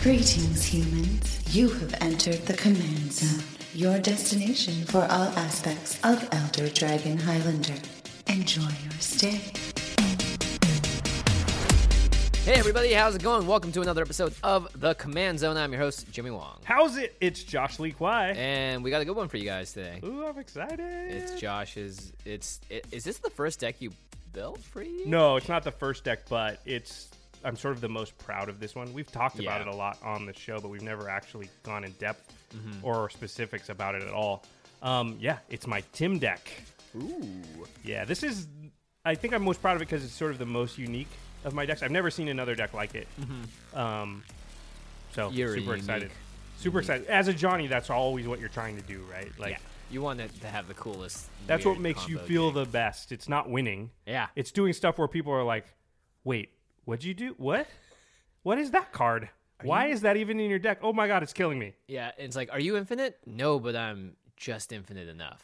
Greetings, humans. You have entered the Command Zone, your destination for all aspects of Elder Dragon Highlander. Enjoy your stay. Hey everybody, how's it going? Welcome to another episode of The Command Zone. I'm your host, Jimmy Wong. How's it? It's Josh Lee Kwai. And we got a good one for you guys today. Ooh, I'm excited. It's Josh's. Is this the first deck you built for you? No, it's not the first deck, but I'm sort of the most proud of this one. We've talked about it a lot on the show, but we've never actually gone in depth or specifics about it at all. It's my Tim deck. Ooh. Yeah, I think I'm most proud of it because it's sort of the most unique of my decks. I've never seen another deck like it. So You're super excited. Super excited. As a Johnny, that's always what you're trying to do, right? Like, you want it to have the coolest. that's what makes you feel game. the best. It's not winning. Yeah. It's doing stuff where people are like, wait, what'd you do? What? What is that card? Why is that even in your deck? Oh my god, it's killing me. Yeah, it's like, are you infinite? No, but I'm just infinite enough.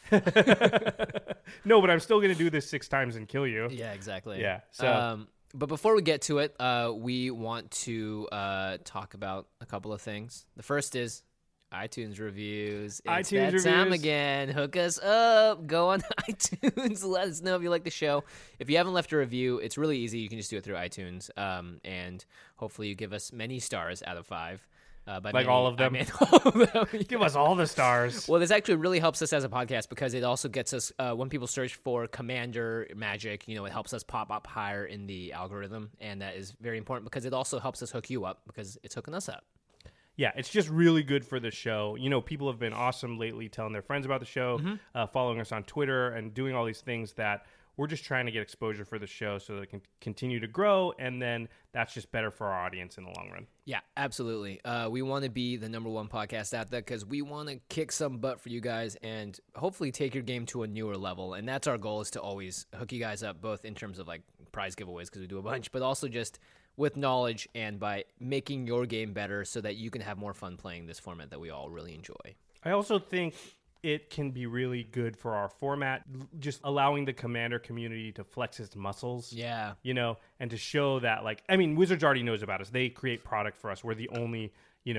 No, but I'm still going to do this 6 times and kill you. Yeah, exactly. Yeah. So But before we get to it, we want to talk about a couple of things. The first is iTunes reviews. It's iTunes that time reviews. again. Hook us up. Go on iTunes. Let us know if you like the show. If you haven't left a review, it's really easy. You can just do it through iTunes. And hopefully you give us many stars out of 5. By many, all of them? I mean all of them. give us all the stars. Well, this actually really helps us as a podcast because it also gets us, when people search for Commander Magic, it helps us pop up higher in the algorithm. And that is very important because it also helps us hook you up because it's hooking us up. Yeah, it's just really good for the show. People have been awesome lately telling their friends about the show, following us on Twitter, and doing all these things that we're just trying to get exposure for the show so that it can continue to grow, and then that's just better for our audience in the long run. Yeah, absolutely. We want to be the number one podcast out there because we want to kick some butt for you guys and hopefully take your game to a newer level. And that's our goal, is to always hook you guys up, both in terms of like prize giveaways because we do a bunch, but also just with knowledge and by making your game better so that you can have more fun playing this format that we all really enjoy. I also think it can be really good for our format, just allowing the Commander community to flex its muscles. Yeah. And to show that, Wizards already knows about us. They create product for us. We're the only,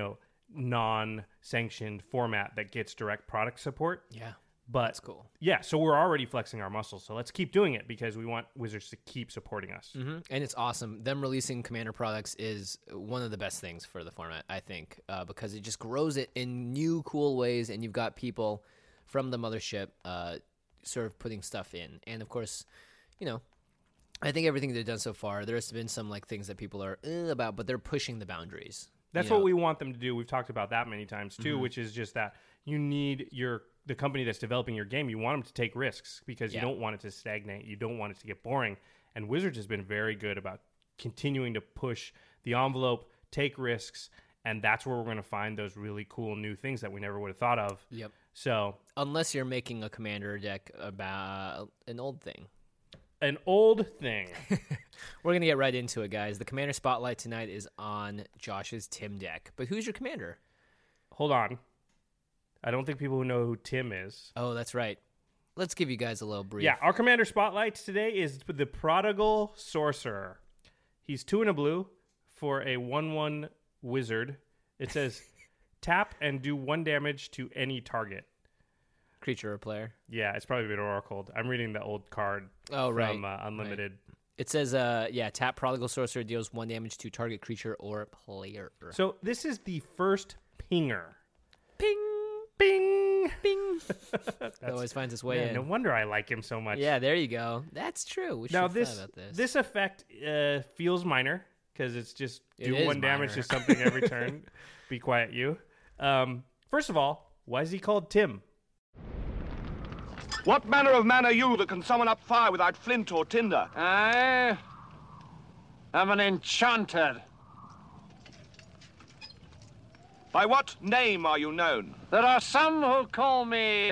non-sanctioned format that gets direct product support. Yeah. But that's cool. Yeah, so we're already flexing our muscles. So let's keep doing it because we want Wizards to keep supporting us. Mm-hmm. And it's awesome. Them releasing Commander products is one of the best things for the format, I think, because it just grows it in new, cool ways. And you've got people from the mothership sort of putting stuff in. And, of course, I think everything they've done so far, there's been some things that people are about, but they're pushing the boundaries. That's what we want them to do. We've talked about that many times, too, which is just that you need the company that's developing your game, you want them to take risks because you don't want it to stagnate. You don't want it to get boring. And Wizards has been very good about continuing to push the envelope, take risks, and that's where we're going to find those really cool new things that we never would have thought of. Yep. So, unless you're making a Commander deck about an old thing. An old thing. We're going to get right into it, guys. The Commander Spotlight tonight is on Josh's Tim deck. But who's your Commander? Hold on. I don't think people know who Tim is. Oh, that's right. Let's give you guys a little brief. Yeah, our Commander Spotlight today is the Prodigal Sorcerer. He's 2 and a blue for a 1/1 wizard. It says, tap and do 1 damage to any target. Creature or player? Yeah, it's probably been oracled. I'm reading the old card from Unlimited. Right. It says, tap Prodigal Sorcerer deals 1 damage to target creature or player. So this is the first pinger. Ping! Bing! Bing! That always finds its way in. No wonder I like him so much. Yeah, there you go. That's true. We should have thought about this. This effect feels minor because it's just do 1 damage minor. to something every turn. Be quiet, you. First of all, why is he called Tim? What manner of man are you that can summon up fire without flint or tinder? I am an enchanter. By what name are you known? There are some who call me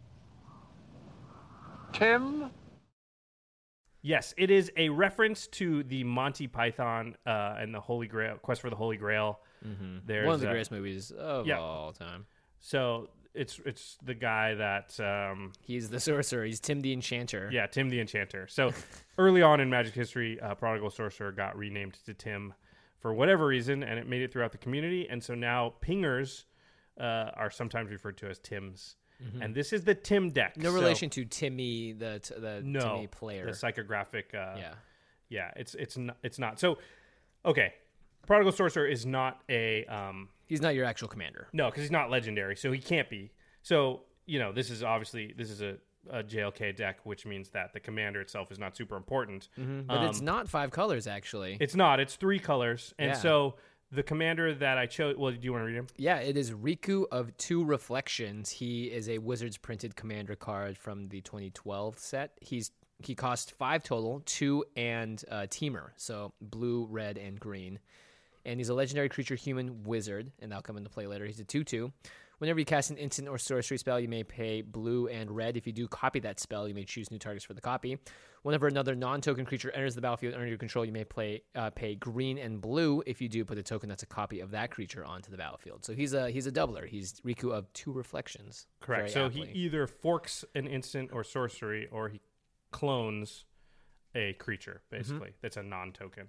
Tim. Yes, it is a reference to the Monty Python and the Holy Grail, Quest for the Holy Grail. Mm-hmm. One of the greatest movies of all time. So it's the guy that he's the sorcerer. He's Tim the Enchanter. Yeah, Tim the Enchanter. So early on in Magic history, Prodigal Sorcerer got renamed to Tim for whatever reason, and it made it throughout the community. And so now pingers are sometimes referred to as Tims. And this is the Tim deck. No So- relation to Timmy, the no, Timmy player. the psychographic. Yeah. It's not. So, okay, Prodigal Sorcerer is not a He's not your actual commander. no, because he's not legendary, so he can't be. So this is a JLK deck, which means that the commander itself is not super important. But it's not 5 colors, actually. It's not. It's 3 colors, and Yeah. so the commander that I chose. Well, do you want to read him? Yeah, it is Riku of 2 Reflections. He is a Wizards printed commander card from the 2012 set. He costs 5 total, 2 and Teamer, so blue, red, and green. And he's a legendary creature human wizard, and that'll come into play later. He's a 2/2. Whenever you cast an instant or sorcery spell, you may pay blue and red. If you do copy that spell, you may choose new targets for the copy. Whenever another non-token creature enters the battlefield under your control, you may pay green and blue. If you do, put a token that's a copy of that creature onto the battlefield. So he's a doubler. He's Riku of 2 Reflections. Correct. Very So aptly. he either forks an instant or sorcery, or he clones a creature, basically, that's a non-token.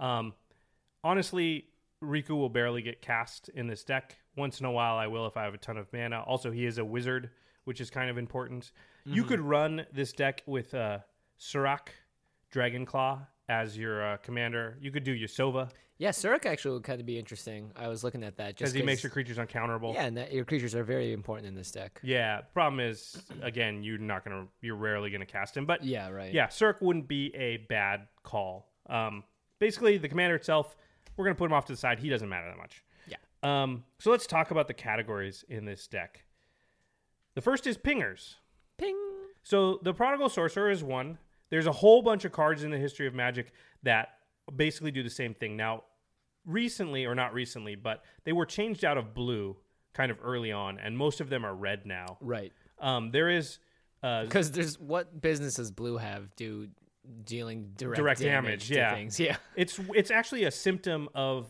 Honestly, Riku will barely get cast in this deck. Once in a while, I will if I have a ton of mana. Also, he is a wizard, which is kind of important. You could run this deck with Surak, Dragonclaw, as your commander. You could do Yasova, Yeah, Surak actually would kind of be interesting. I was looking at that because he makes your creatures uncounterable. Yeah, and your creatures are very important in this deck. Yeah, problem is, again, you're rarely gonna cast him. But Yeah, right. yeah, Surak wouldn't be a bad call. Basically, the commander itself, we're gonna put him off to the side. He doesn't matter that much. Yeah. So let's talk about the categories in this deck. The first is pingers. Ping. So the Prodigal Sorcerer is one. There's a whole bunch of cards in the history of Magic that basically do the same thing. Now, recently, or not recently, but they were changed out of blue kind of early on, and most of them are red now. Right. There is Because there's what business does blue have dealing direct damage to yeah. things? Yeah. It's actually a symptom of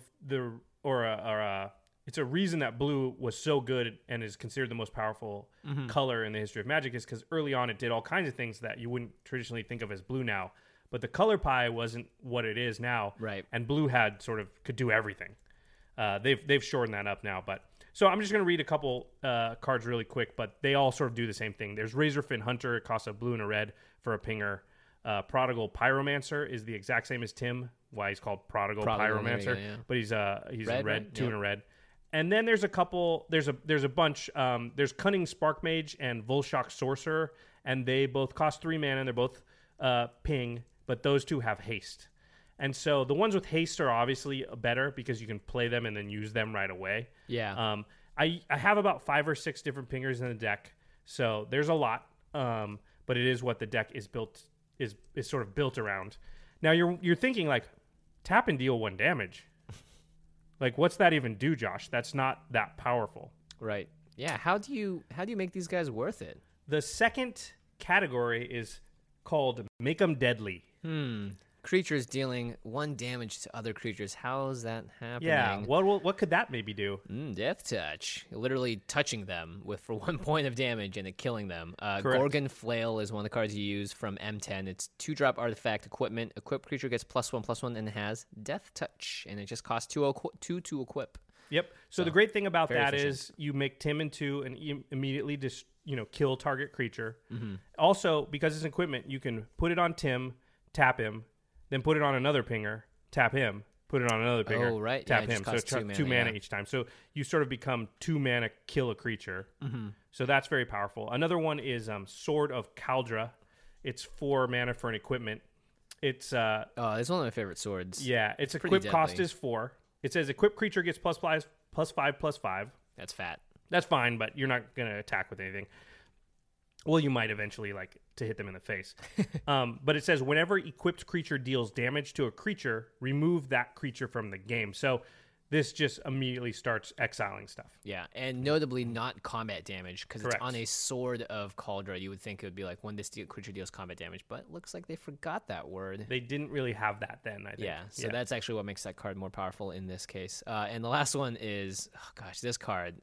it's a reason that blue was so good and is considered the most powerful color in the history of Magic, is because early on it did all kinds of things that you wouldn't traditionally think of as blue now. But the color pie wasn't what it is now. Right. And blue could do everything. They've shortened that up now. But so I'm just going to read a couple cards really quick, but they all sort of do the same thing. There's Razorfin Hunter. It costs a blue and a red for a pinger. Prodigal Pyromancer is the exact same as Tim. Why he's called Prodigal Pyromancer, there you go, yeah. but he's in red, right? 2 Yeah. and a red. And then there's a couple. There's a bunch. There's Cunning Spark Mage and Volshock Sorcerer, and they both cost 3 mana. And they're both ping, but those two have haste. And so the ones with haste are obviously better because you can play them and then use them right away. Yeah. I have about 5 or 6 different pingers in the deck, so there's a lot. But it is what the deck is sort of built around. Now you're thinking like, tap and deal 1 damage. Like, what's that even do, Josh? That's not that powerful. Right. Yeah. How do you make these guys worth it? The second category is called Make 'em Deadly. Creatures dealing 1 damage to other creatures. How's that happening? Yeah, what could that maybe do? Death touch. Literally touching them for 1 point of damage and it killing them. Correct. Gorgon Flail is one of the cards you use from M10. It's 2-drop artifact equipment. Equipped creature gets +1/+1 and has Death touch. And it just costs 2 to equip. Yep. So the great thing about very that efficient. is you make Tim into and immediately just kill target creature. Mm-hmm. Also, because it's equipment, you can put it on Tim, tap him, then put it on another pinger, tap him, put it on another pinger, Oh, right. tap Yeah, it just him. So costs it's 2 2 mana, mana yeah. each time. So you sort of become 2 mana kill a creature. Mm-hmm. So that's very powerful. Another one is Sword of Kaldra. It's 4 mana for an equipment. It's Oh, it's one of my favorite swords. yeah, its pretty equip cost deadly. is 4. It says equipped creature gets +5/+5. That's fat. That's fine, but you're not going to attack with anything. Well, you might eventually, like, to hit them in the face. But it says, whenever equipped creature deals damage to a creature, remove that creature from the game. So this just immediately starts exiling stuff. Yeah, and notably not combat damage because it's Correct. on a Sword of Cauldra. You would think it would be like when this creature deals combat damage, but it looks like they forgot that word. They didn't really have that then, I think. Yeah, so that's actually what makes that card more powerful in this case. And the last one is, oh gosh, this card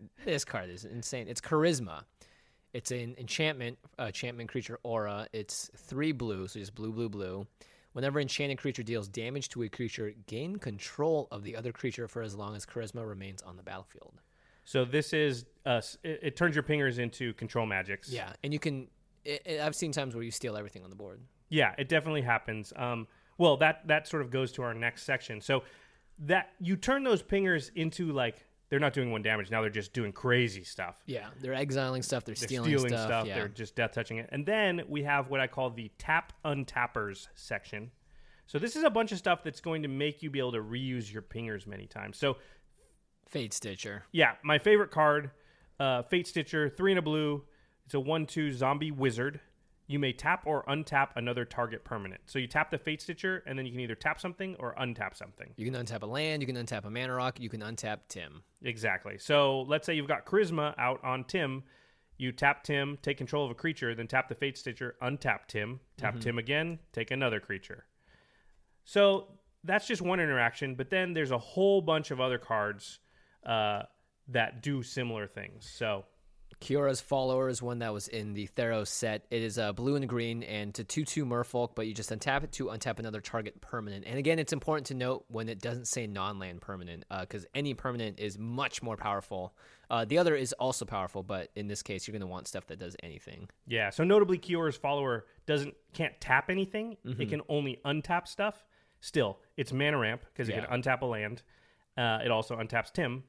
is insane. It's Charisma. It's an enchantment creature aura. It's 3 blue, so just blue. Whenever enchanted creature deals damage to a creature, gain control of the other creature for as long as charisma remains on the battlefield. So this is it turns your pingers into control magics. Yeah, and you can. I've seen times where you steal everything on the board. Yeah, it definitely happens. Well, that sort of goes to our next section. So that you turn those pingers into like they're not doing 1 damage now; they're just doing crazy stuff. Yeah, they're exiling stuff. They're stealing stuff. Yeah. They're just death touching it. And then we have what I call the tap untappers section. So this is a bunch of stuff that's going to make you be able to reuse your pingers many times. So Fate Stitcher. yeah, my favorite card, Fate Stitcher, 3 and a blue. It's a 1/2 zombie wizard. You may tap or untap another target permanent. So you tap the Fate Stitcher, and then you can either tap something or untap something. You can untap a land. You can untap a mana rock. You can untap Tim. Exactly. So let's say you've got Charisma out on Tim. You tap Tim, take control of a creature, then tap the Fate Stitcher, untap Tim, tap Tim again, take another creature. So that's just one interaction, but then there's a whole bunch of other cards that do similar things. So Kiora's Follower is one that was in the Theros set. It is blue and green, and to 2/2 Merfolk, but you just untap it to untap another target permanent. And again, it's important to note when it doesn't say non-land permanent, because any permanent is much more powerful. The other is also powerful, but in this case, you're going to want stuff that does anything. yeah, so notably Kiora's Follower can't tap anything. It can only untap stuff. Still, it's mana ramp because it can untap a land. It also untaps Tim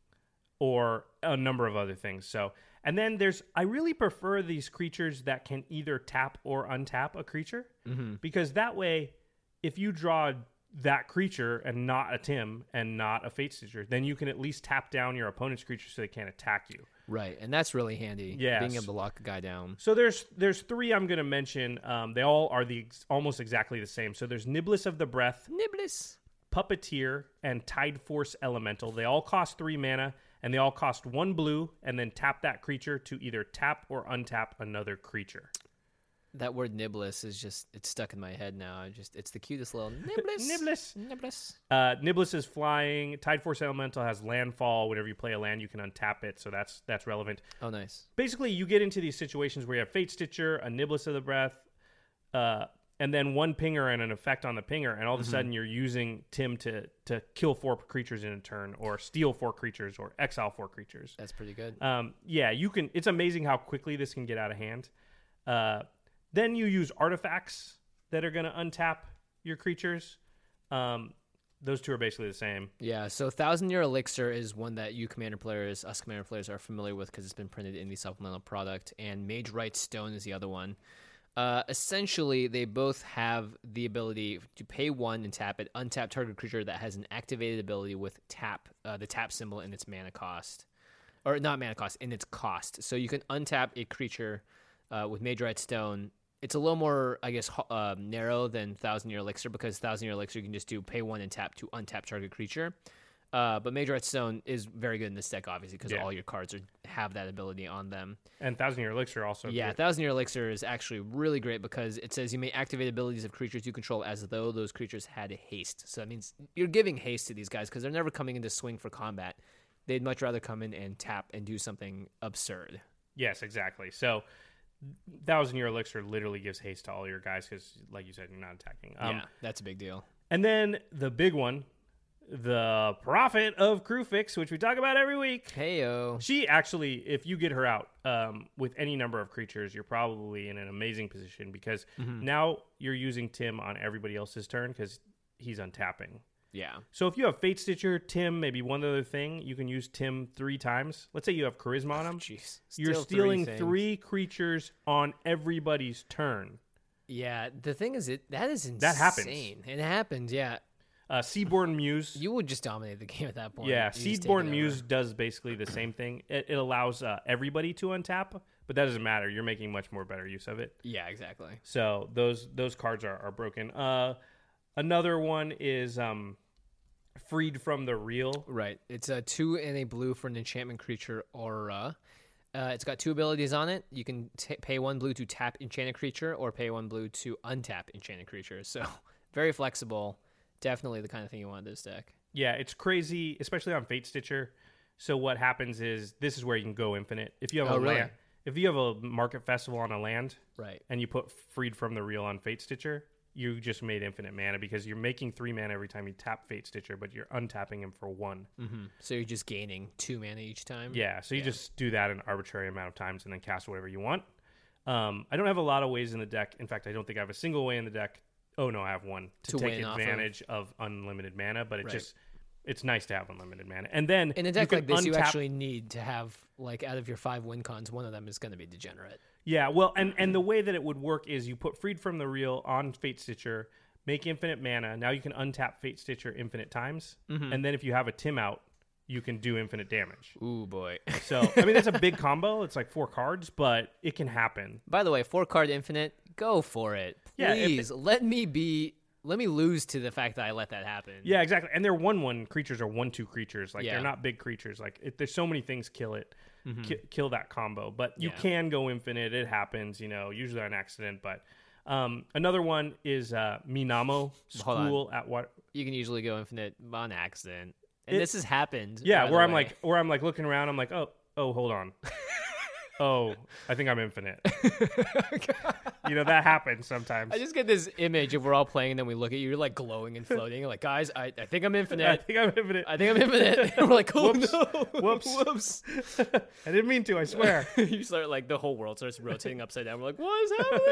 or a number of other things. So, and then I really prefer these creatures that can either tap or untap a creature because that way, if you draw that creature and not a Tim and not a Fate Stitcher, then you can at least tap down your opponent's creature so they can't attack you. Right, and that's really handy. Yes. Being able to lock a guy down. So there's 3 I'm going to mention. They all are almost exactly the same. So there's Niblis of the Breath, Niblis. Puppeteer, and Tide Force Elemental. They all cost 3 mana, and they all cost 1 blue, and then tap that creature to either tap or untap another creature. That word Niblis is it's stuck in my head now. It's the cutest little Niblis. Niblis. Niblis. Niblis is flying. Tide Force Elemental has landfall. Whenever you play a land, you can untap it, so that's relevant. Oh, nice. Basically, you get into these situations where you have Fate Stitcher, a Niblis of the Breath, and then 1 pinger and an effect on the pinger, and all of a sudden you're using Tim to kill 4 creatures in a turn, or steal 4 creatures, or exile 4 creatures. That's pretty good. Yeah, you can. It's amazing how quickly this can get out of hand. Then you use artifacts that are going to untap your creatures. Those 2 are basically the same. Yeah, so 1,000-Year Elixir is one that us Commander players are familiar with because it's been printed in the supplemental product, and Mage Right Stone is the other one. Essentially, they both have the ability to pay 1 and tap it, untap target creature that has an activated ability with the tap symbol in its mana cost. Or not mana cost, in its cost. So you can untap a creature with Mage Right Stone. It's a little more, I guess, narrow than 1,000-Year Elixir because 1,000-Year Elixir you can just do pay 1 and tap to untap target creature. But Mage Right Stone is very good in this deck, obviously, because all your cards have that ability on them. And 1,000-Year Elixir also. Yeah, 1,000-Year Elixir is actually really great because it says you may activate abilities of creatures you control as though those creatures had haste. So that means you're giving haste to these guys because they're never coming into swing for combat. They'd much rather come in and tap and do something absurd. Yes, exactly. So 1,000-Year Elixir literally gives haste to all your guys because, like you said, you're not attacking. Yeah, that's a big deal. And then the big one, the Prophet of Kruphix, which we talk about every week. Heyo. She actually, if you get her out with any number of creatures, you're probably in an amazing position because now you're using Tim on everybody else's turn because he's untapping. Yeah. So if you have Fate Stitcher, Tim, maybe one other thing, you can use Tim 3 times. Let's say you have Charisma on him. Jeez. You're stealing 3 creatures on everybody's turn. Yeah, the thing is, that is insane. That happens. It happens, yeah. Seedborn Muse. You would just dominate the game at that point. Yeah, You just take Seedborn it Muse over. does basically the same thing. It allows everybody to untap, but that doesn't matter. You're making much more better use of it. Yeah, exactly. So those cards are broken. Another one is Freed from the Real. Right. It's a 2 and a blue for an enchantment creature aura. It's got 2 abilities on it. You can pay 1 blue to tap enchanted creature or pay 1 blue to untap enchanted creature. So very flexible. Definitely the kind of thing you want in this deck. Yeah, it's crazy, especially on Fate Stitcher. So what happens is this is where you can go infinite. If you have really? if you have a market festival on a land, Right. and you put Freed from the Real on Fate Stitcher, you just made infinite mana because you're making 3 mana every time you tap Fate Stitcher, but you're untapping him for 1. So you're just gaining 2 mana each time? Yeah, so you just do that an arbitrary amount of times and then cast whatever you want. I don't have a lot of ways in the deck. In fact, I don't think I have a single way in the deck. Oh, no, I have one to take advantage of unlimited mana, but it's nice to have unlimited mana. And then in a deck like this, you actually need to have, like, out of your 5 win cons, one of them is going to be Degenerate. Yeah, well, and the way that it would work is you put Freed from the Real on Fate Stitcher, make infinite mana. Now you can untap Fate Stitcher infinite times, and then if you have a Tim out, you can do infinite damage. Ooh, boy. So, I mean, that's a big combo. It's like 4 cards, but it can happen. By the way, 4-card infinite, go for it. Please, let me lose to the fact that I let that happen. Yeah, exactly. And they're 1/1 creatures or 1/2 creatures. Like, they're not big creatures. Like, there's so many things kill it. Kill that combo, but you can go infinite. It happens, usually on accident. But another one is Minamo School at what you can usually go infinite on accident, and this has happened. Yeah, where I'm like looking around. I'm like, oh, hold on. Oh, I think I'm infinite. That happens sometimes. I just get this image of we're all playing and then we look at you, you're like glowing and floating. You're like, guys, I think I'm infinite. I think I'm infinite. And we're like, oh, whoops. no. Whoops. I didn't mean to, I swear. You start like the whole world starts rotating upside down. We're like, what is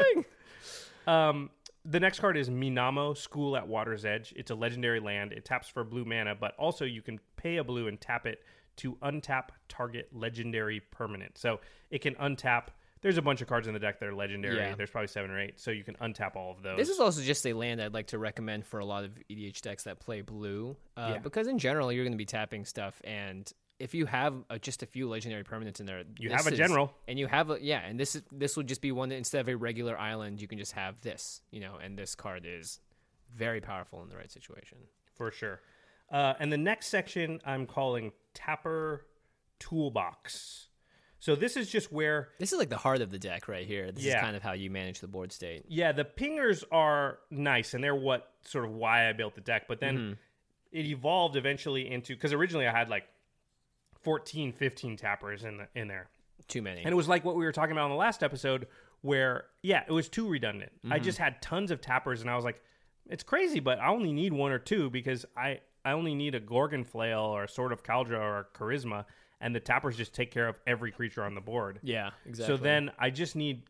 happening? The next card is Minamo School at Water's Edge. It's a legendary land. It taps for blue mana, but also you can pay a blue and tap it to untap target legendary permanent. So it can untap. There's a bunch of cards in the deck that are legendary. Yeah. There's probably 7 or 8, so you can untap all of those. This is also just a land I'd like to recommend for a lot of EDH decks that play blue, because in general you're going to be tapping stuff, and if you have just a few legendary permanents in there, you have a general, and you have and this will just be one that instead of a regular island, you can just have this, and this card is very powerful in the right situation for sure. And the next section I'm calling Tapper Toolbox. So this is just where... This is like the heart of the deck right here. This is kind of how you manage the board state. Yeah, the pingers are nice, and they're why I built the deck. But then it evolved eventually into... Because originally I had like 14, 15 tappers in there. Too many. And it was like what we were talking about on the last episode where, it was too redundant. I just had tons of tappers, and I was like, it's crazy, but I only need 1 or 2 because I only need a Gorgon Flail or a Sword of Kaldra or a Charisma, and the tappers just take care of every creature on the board. Yeah, exactly. So then I just need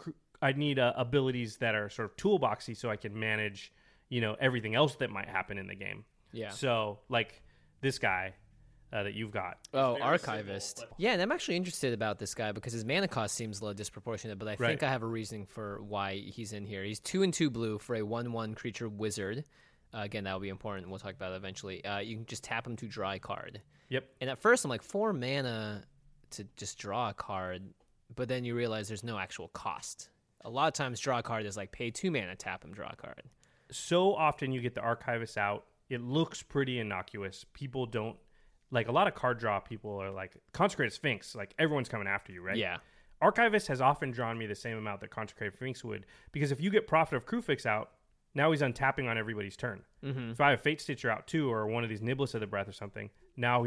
abilities that are sort of toolboxy so I can manage, everything else that might happen in the game. Yeah. So like this guy that you've got. Oh, Archivist. Simple, yeah, and I'm actually interested about this guy because his mana cost seems a little disproportionate, but I think I have a reasoning for why he's in here. He's 2 and 2 blue for a 1/1 creature wizard. Again, that will be important. We'll talk about it eventually. You can just tap him to draw a card. Yep. And at first, I'm like, 4 mana to just draw a card, but then you realize there's no actual cost. A lot of times, draw a card is like pay 2 mana, tap him, draw a card. So often you get the Archivist out. It looks pretty innocuous. People don't... Like, a lot of card draw people are like, Consecrated Sphinx, like, everyone's coming after you, right? Yeah. Archivist has often drawn me the same amount that Consecrated Sphinx would, because if you get Prophet of Kruphix out, now he's untapping on everybody's turn. If I have Fate Stitcher out too, or one of these Niblis of the Breath or something, now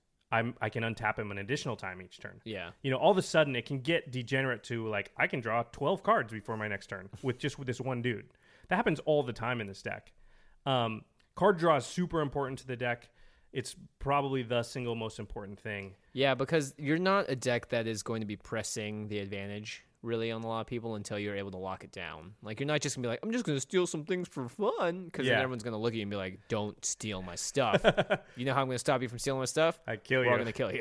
I can untap him an additional time each turn. Yeah. All of a sudden it can get degenerate to like, I can draw 12 cards before my next turn with this one dude. That happens all the time in this deck. Card draw is super important to the deck. It's probably the single most important thing. Yeah, because you're not a deck that is going to be pressing the advantage really on a lot of people until you're able to lock it down. Like, you're not just going to be like, I'm just going to steal some things for fun, because then everyone's going to look at you and be like, don't steal my stuff. You know how I'm going to stop you from stealing my stuff? I kill you. We're all going to kill you.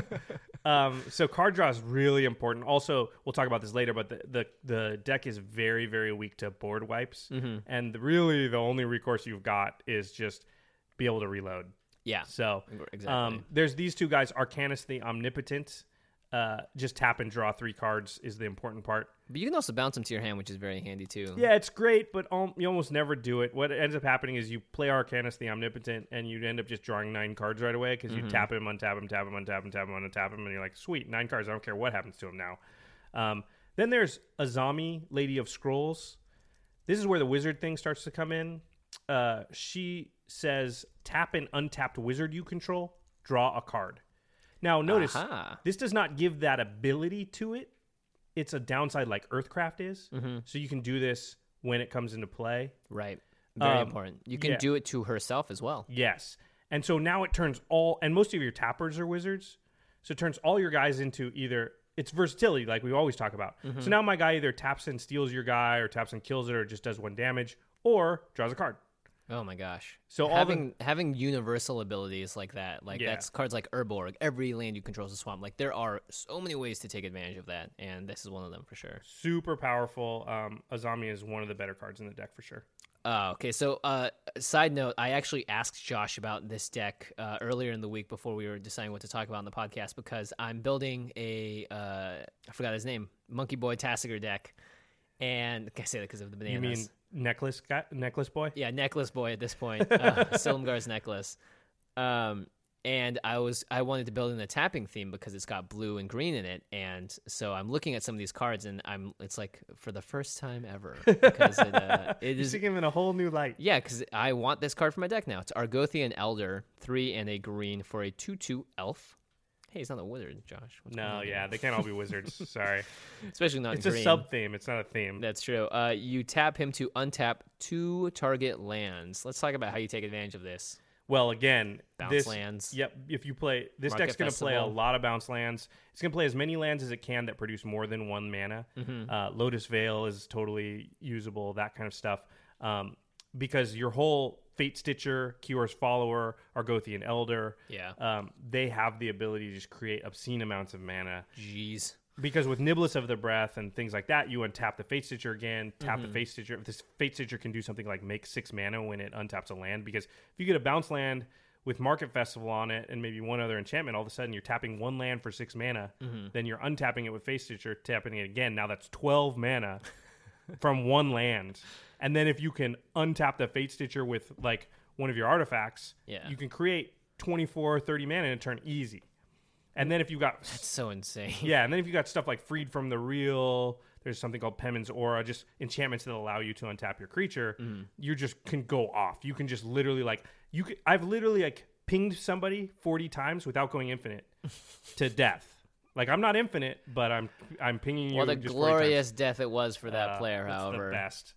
Yeah. So card draw is really important. Also, we'll talk about this later, but the deck is very, very weak to board wipes. And really the only recourse you've got is just be able to reload. Yeah. So exactly. There's these two guys, Arcanus the Omnipotent. Just tap and draw 3 cards is the important part. But you can also bounce them to your hand, which is very handy too. Yeah, it's great, but you almost never do it. What ends up happening is you play Arcanus the Omnipotent, and you end up just drawing 9 cards right away because you tap him, untap him, tap him, untap him, tap him, untap him, and you're like, sweet, 9 cards. I don't care what happens to him now. Then there's Azami, Lady of Scrolls. This is where the wizard thing starts to come in. She says, tap an untapped wizard you control, draw a card. Now, notice, this does not give that ability to it. It's a downside like Earthcraft is. So you can do this when it comes into play. Right. Very important. You can yeah. do it to herself as well. Yes. And so now it turns and most of your tappers are wizards. So it turns all your guys into either, it's versatility like we always talk about. Mm-hmm. So now my guy either taps and steals your guy or taps and kills it or just does 1 damage or draws a card. Oh my gosh! So having universal abilities like that, that's cards like Urborg. Every land you control is a swamp. Like there are so many ways to take advantage of that, and this is one of them for sure. Super powerful. Azami is one of the better cards in the deck for sure. Okay, so side note, I actually asked Josh about this deck earlier in the week before we were deciding what to talk about in the podcast because I'm building a I forgot his name, Monkey Boy Tassiger deck, and can I say that because of the bananas? You mean necklace boy? Yeah, necklace boy at this point. Silumgar's necklace. And I wanted to build in a tapping theme because it's got blue and green in it, and so I'm looking at some of these cards, and it's like for the first time ever because it is seeing him in a whole new light. Yeah, because I want this card for my deck now. It's Argothian Elder, 3 and a green for a 2/2 elf. Hey, he's not a wizard, Josh. No, yeah, they can't all be wizards. Sorry, especially not. It's green. a sub theme. It's not a theme. That's true. You tap him to untap 2 target lands. Let's talk about how you take advantage of this. Well, again, bounce lands. Yep. If you play this Market deck's going to play a Festival. lot of bounce lands. It's going to play as many lands as it can that produce more than 1 mana. Mm-hmm. Lotus Veil is totally usable. That kind of stuff. Because your whole Fate Stitcher, Kior's Follower, Argothian Elder, they have the ability to just create obscene amounts of mana. Jeez. Because with Niblis of the Breath and things like that, you untap the Fate Stitcher again, tap the Fate Stitcher. If this Fate Stitcher can do something like make 6 mana when it untaps a land, because if you get a bounce land with Market Festival on it and maybe one other enchantment, all of a sudden you're tapping 1 land for 6 mana, then you're untapping it with Fate Stitcher, tapping it again. Now that's 12 mana from 1 land. And then if you can untap the Fate Stitcher with like one of your artifacts, you can create 24 or 30 mana in a turn easy. And then if you got... That's so insane. Yeah, and then if you got stuff like Freed from the Real, there's something called Penman's Aura, just enchantments that allow you to untap your creature, you just can go off. You can just literally I've literally pinged somebody 40 times without going infinite to death. Like, I'm not infinite, but I'm pinging you. What a just glorious death it was for that player, that's however. the best.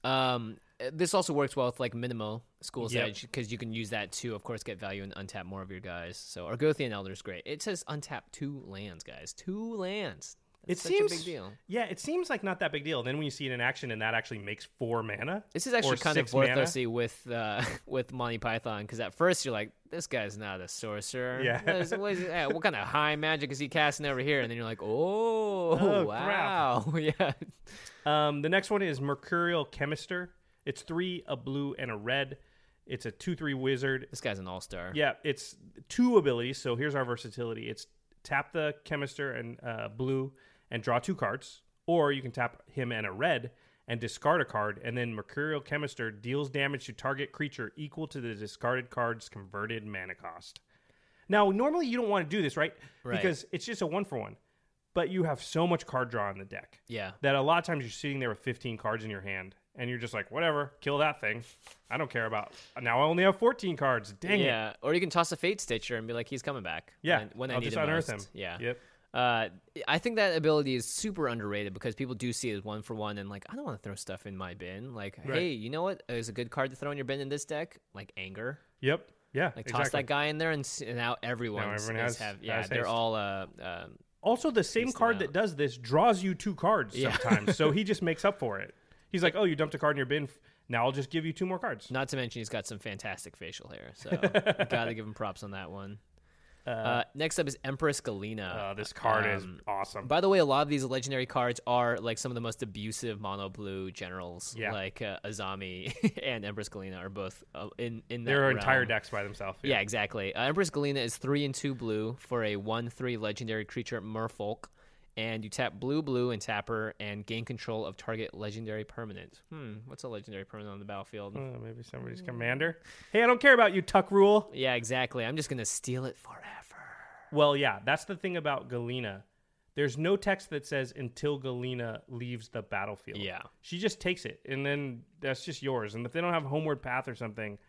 This also works well with Minimo School's Yep. Edge because you can use that to, of course, get value and untap more of your guys. So Argothian Elder is great. It says untap 2 lands, guys. 2 lands. That's such a big deal. Yeah, it seems like not that big deal. Then when you see it in action and that actually makes 4 mana. This is actually or kind of 6 mana. worthlessy with Monty Python because at first you're like, this guy's not a sorcerer. Yeah. What kind of high magic is he casting over here? And then you're like, oh wow. Yeah. The next one is Mercurial Chemister. It's 3, a blue, and a red. It's a 2/3 wizard. This guy's an all-star. Yeah, it's 2 abilities. So here's our versatility. It's tap the Chemister and blue and draw 2 cards. Or you can tap him and a red and discard a card. And then Mercurial Chemister deals damage to target creature equal to the discarded card's converted mana cost. Now, normally you don't want to do this, right? Because it's just a 1-for-1. But you have so much card draw in the deck. Yeah. That a lot of times you're sitting there with 15 cards in your hand. And you're just like, whatever, kill that thing. I don't care about... Now I only have 14 cards. Dang it. Yeah, or you can toss a Fate Stitcher and be like, he's coming back. Yeah, when I I'll need just him unearth most. him. Yeah. Yep. I think that ability is super underrated because people do see it as 1-for-1 and like, I don't want to throw stuff in my bin. Like, hey, you know what? There's a good card to throw in your bin in this deck? Like Anger. Yep. Yeah, Like, exactly. toss that guy in there and now everyone has they're haste. all... Also, the same Tasting card out. that does this draws you 2 cards sometimes. So he just makes up for it. He's like, oh, you dumped a card in your bin. Now I'll just give you 2 more cards. Not to mention he's got some fantastic facial hair, so gotta give him props on that one. Next up is Empress Galena. This card is awesome. By the way, a lot of these legendary cards are like some of the most abusive mono blue generals. Yeah. Like Azami and Empress Galena are both in that Their realm. entire decks by themselves. Yeah, exactly. Empress Galena is 3 and 2 blue for a 1/3 legendary creature Merfolk. And you tap blue and tap her and gain control of target legendary permanent. What's a legendary permanent on the battlefield? Maybe somebody's commander. Hey, I don't care about you, Tuck Rule. Yeah, exactly. I'm just going to steal it forever. Well, yeah, that's the thing about Galena. There's no text that says until Galena leaves the battlefield. Yeah. She just takes it, and then that's just yours. And if they don't have Homeward Path or something,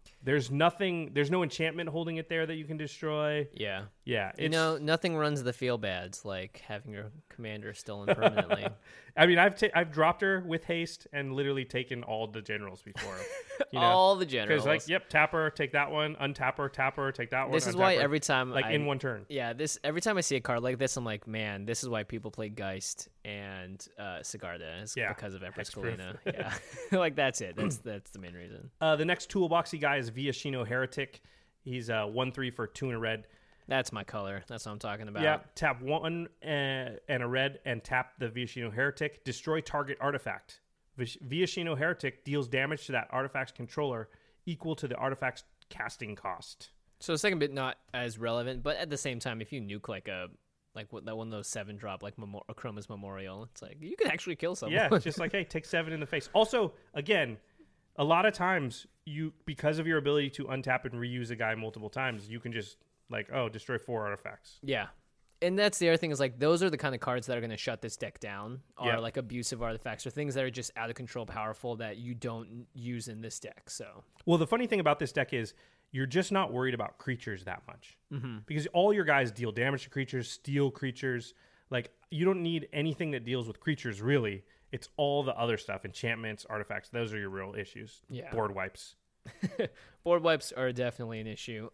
There's no enchantment holding it there that you can destroy. Yeah. Yeah. Nothing runs the feel bads like having your commander stolen permanently. I mean, I've dropped her with haste and literally taken all the generals before. All the generals. Because tap her, take that one, untap her, tap her, take that one. This is why every time in one turn. Yeah, every time I see a card like this, I'm like, man, this is why people play Geist and Sigarda. It's because of Empress Kalina. Yeah. Like that's it. That's the main reason. The next toolboxy guy is Viashino Heretic. He's 1/3 for 2 and a red. That's my color. That's what I'm talking about. Yeah, tap 1 and a red and tap the Viashino Heretic. Destroy target artifact. Viashino Heretic deals damage to that artifact's controller equal to the artifact's casting cost. So the second bit not as relevant, but at the same time, if you nuke like that one of those 7-drop like Chroma's Memorial, it's like you could actually kill someone. Yeah, it's just like, hey, take 7 in the face. Also, again, a lot of times because of your ability to untap and reuse a guy multiple times, you can just destroy 4 artifacts. Yeah. And that's the other thing is like those are the kind of cards that are going to shut this deck down are like abusive artifacts or things that are just out of control powerful that you don't use in this deck. So, well, the funny thing about this deck is you're just not worried about creatures that much because all your guys deal damage to creatures, steal creatures. Like you don't need anything that deals with creatures really. It's all the other stuff, enchantments, artifacts. Those are your real issues. Yeah. Board wipes. Board wipes are definitely an issue.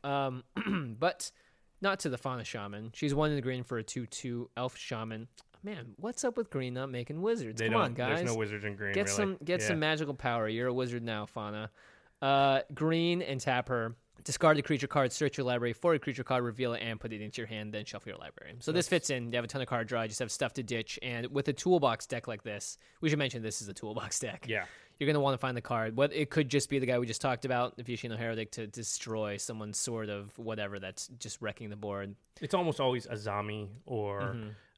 But not to the Fauna Shaman. She's 1 in the green for a 2/2 Elf Shaman. Man, what's up with green not making wizards? Come on, guys. There's no wizards in green. Get some magical power. You're a wizard now, Fauna. Green and tap her. Discard the creature card, search your library for a creature card, reveal it, and put it into your hand, then shuffle your library. So this fits in. You have a ton of card draw. You just have stuff to ditch. And with a toolbox deck like this, we should mention this is a toolbox deck. Yeah. You're going to want to find the card. It could just be the guy we just talked about, the Viashino Heretic, to destroy someone's sort of whatever that's just wrecking the board. It's almost always Azami or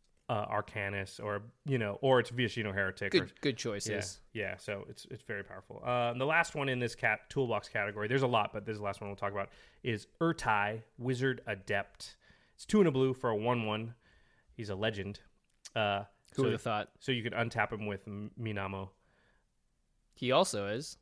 Arcanus or it's Viashino Heretic. Good choices. Yeah. So it's very powerful. And the last one in this toolbox category, there's a lot, but this is the last one we'll talk about, is Urtai, Wizard Adept. It's 2 and a blue for a 1/1. He's a legend. Who would have thought? So you could untap him with Minamo. He also is.